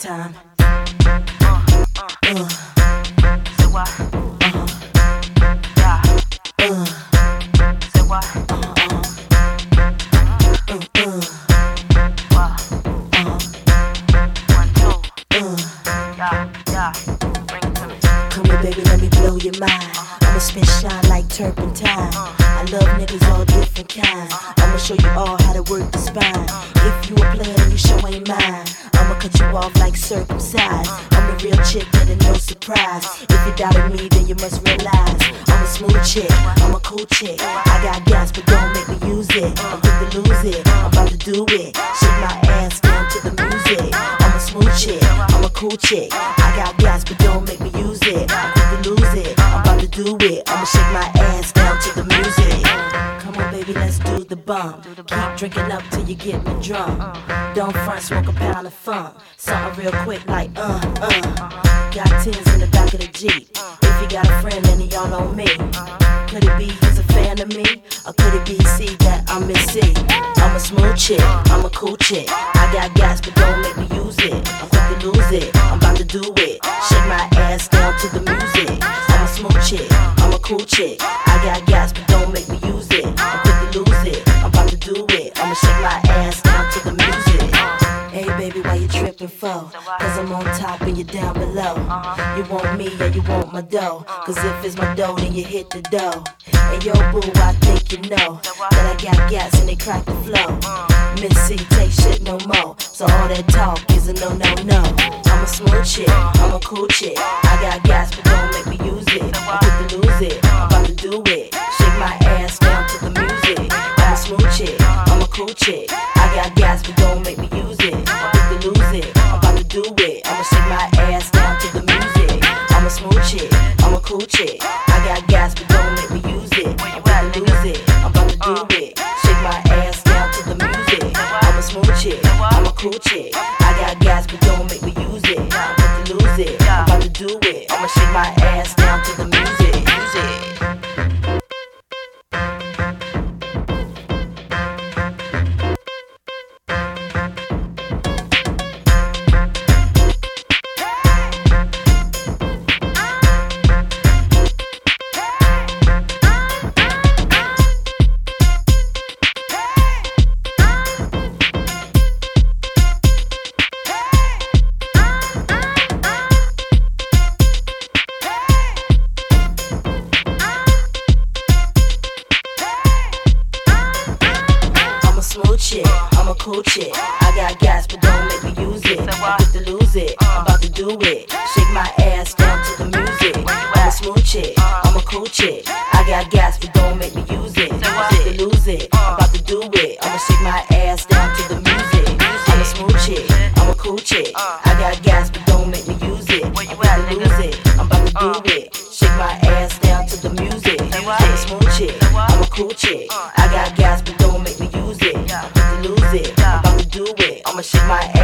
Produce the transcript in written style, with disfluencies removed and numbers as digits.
Time. Say what? Yeah. Say what? One, two. Yeah. Bring it to me. Come here, baby, let me blow your mind. I'ma spit shine like turpentine. I love niggas all different kinds. I'ma show you all how to work the spine. If you a player, then you show ain't mine. I'ma cut you off like circumcised. I'm the real chick, and no surprise. If you doubted me, then you must realize I'm a smooth chick, I'm a cool chick. I got gas, but don't make me use it. I'm quick to lose it, I'm about to do it. Shake my ass down to the music. I'm a smooth chick, I'm a cool chick. I got gas, but don't make me use it. I'm quick to lose it, I'm about to do it. I'ma shake my ass down to the music. Come on, baby, let's do the bump. Keep drinking up till you get me drunk. Don't front, smoke a pound of funk. Something real quick like Got tens in the back of the Jeep. If you got a friend, then y'all on me. Could it be he's a fan of me? Or could it be see that I'm Miss C? I'm a smooth chick, I'm a cool chick. I got gas, but don't make me use it. I'm quick to lose it, I'm about to do it. Shake my ass down to the music. I'm a smooth chick, I'm a cool chick. I got gas, but don't make me use it. I'm quick to lose it, I'm about to do it. I'ma shake my ass down to the music. Hey baby, why you trippin' for? Cause I'm on top and you're down below. You want me or you want my dough? Cause if it's my dough, then you hit the dough. And yo boo, I think you know that I got gas and they crack the flow. Miss C, take shit no more. So all that talk is a no. I'm a smooth chick, I'm a cool chick. I got gas, but don't make me use it. I'm quick to lose it, I'm about to do it. Shake my ass down to the music. I'm a smooth chick, I'm a cool chick. I got gas, but don't make me use it. I'm quick to lose it, I'm about to do it. I'ma shake my ass down to the music. I'm a smooth chick, I'm a cool chick. I got gas, but don't make me use it. I'm quick to lose it, I'm about to do it. Shake my ass down to the music. I'm a smooth chick, I'm a cool chick. I got gas, but don't make me use it. I'm quick to lose it, I'm about to do it. I'ma shake my ass down to the music. Smooth chick, I'm a cool chick. I got gas, but don't make me use it. I'm quick to lose it, I'm about to do it. Shake my ass down to the music. I'm a smooth chick, I'm a cool chick. I got gas, but don't make me use it. I'm quick to lose it, I'm about to do it. I'ma shake my ass down to the music. I'm a smooth chick, I'm a cool chick. I got gas, but don't make me use it. I'm quick to lose it, I'm about to do it. Shake my ass down to the music. I'm a smooth chick, I'm a cool chick. I got gas, but don't make me use it. I'm quick to lose it, I'm about to do it. I'ma shake my ass